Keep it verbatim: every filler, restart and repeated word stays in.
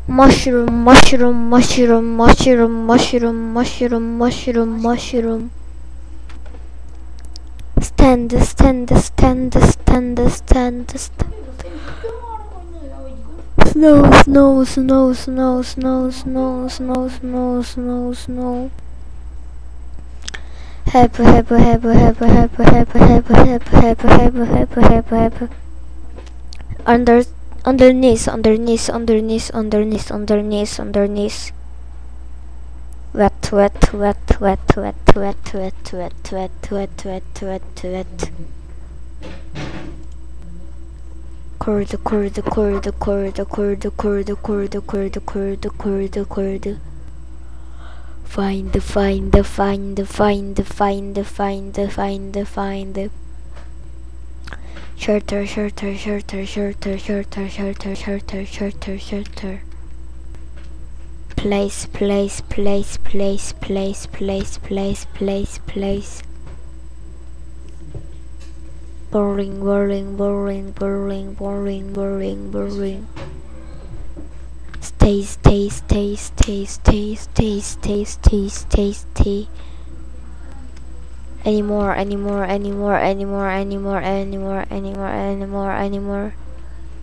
Mushroom, mushroom, mushroom, mushroom, mushroom, mushroom, mushroom, mushroom. Stand, stand, stand, stand, stand, stand. Snow, snow, snow, snow, snow, snow, snow, snow, snow, snow. Heb, heb, heb, heb, heb, heb, heb, heb, heb, heb, heb, heb, heb. Under, underneath, underneath, underneath, underneath, underneath, underneath. Wet, wet, wet, wet, wet, wet, wet, wet, wet, wet, wet, wet, wet. Cord, cord, cord, cord, cord, cord, cord, cord, cord, cord, cord. Find, find, find, find, find, find, find, find. Shorter, shorter, shorter, shorter, shorter, shorter, shorter, shorter, shorter. Place, place, place, place, place, place, place, place, place. Boring, boring, boring, boring, boring, boring, boring. Stay, stay, stay, stay, stay, stay, stay, stay, stay, stay. Anymore, anymore, anymore, anymore, anymore, anymore, anymore, anymore, anymore.